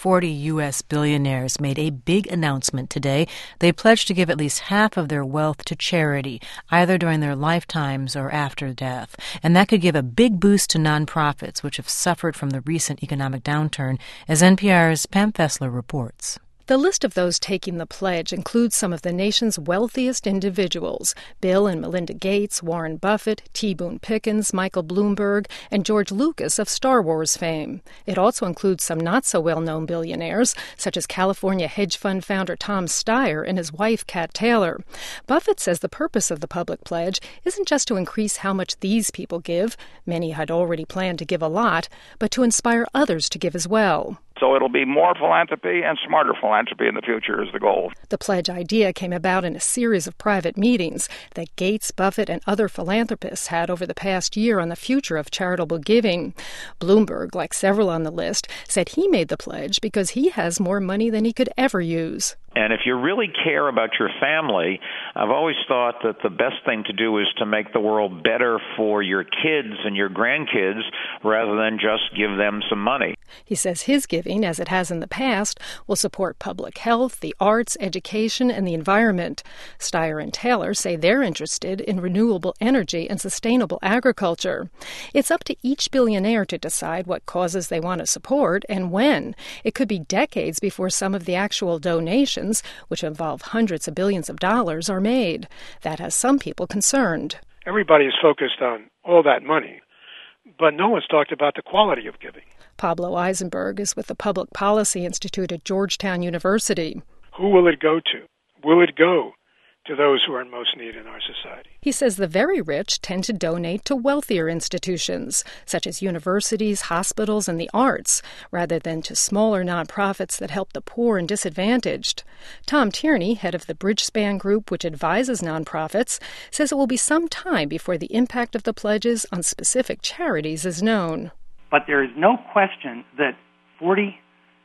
40 U.S. billionaires made a big announcement today. They pledged to give at least half of their wealth to charity, either during their lifetimes or after death. And that could give a big boost to nonprofits, which have suffered from the recent economic downturn, as NPR's Pam Fessler reports. The list of those taking the pledge includes some of the nation's wealthiest individuals: Bill and Melinda Gates, Warren Buffett, T. Boone Pickens, Michael Bloomberg, and George Lucas of Star Wars fame. It also includes some not-so-well-known billionaires, such as California hedge fund founder Tom Steyer and his wife, Kat Taylor. Buffett says the purpose of the public pledge isn't just to increase how much these people give — many had already planned to give a lot — but to inspire others to give as well. So it'll be more philanthropy and smarter philanthropy in the future is the goal. The pledge idea came about in a series of private meetings that Gates, Buffett, and other philanthropists had over the past year on the future of charitable giving. Bloomberg, like several on the list, said he made the pledge because he has more money than he could ever use. And if you really care about your family, I've always thought that the best thing to do is to make the world better for your kids and your grandkids rather than just give them some money. He says his giving, as it has in the past, will support public health, the arts, education, and the environment. Steyer and Taylor say they're interested in renewable energy and sustainable agriculture. It's up to each billionaire to decide what causes they want to support and when. It could be decades before some of the actual donations, which involve hundreds of billions of dollars, are made. That has some people concerned. Everybody is focused on all that money, but no one's talked about the quality of giving. Pablo Eisenberg is with the Public Policy Institute at Georgetown University. Who will it go to? Will it go to those who are in most need in our society? He says the very rich tend to donate to wealthier institutions, such as universities, hospitals, and the arts, rather than to smaller nonprofits that help the poor and disadvantaged. Tom Tierney, head of the Bridgespan Group, which advises nonprofits, says it will be some time before the impact of the pledges on specific charities is known. But there is no question that 40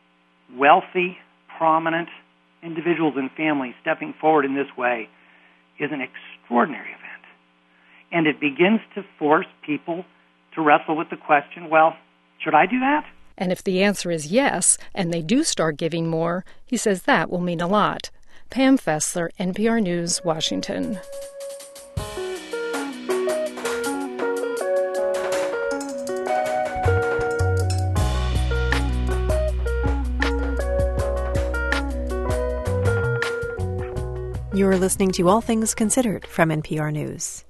wealthy, prominent individuals and families stepping forward in this way is an extraordinary event. And it begins to force people to wrestle with the question, well, should I do that? And if the answer is yes, and they do start giving more, he says that will mean a lot. Pam Fessler, NPR News, Washington. You're listening to All Things Considered from NPR News.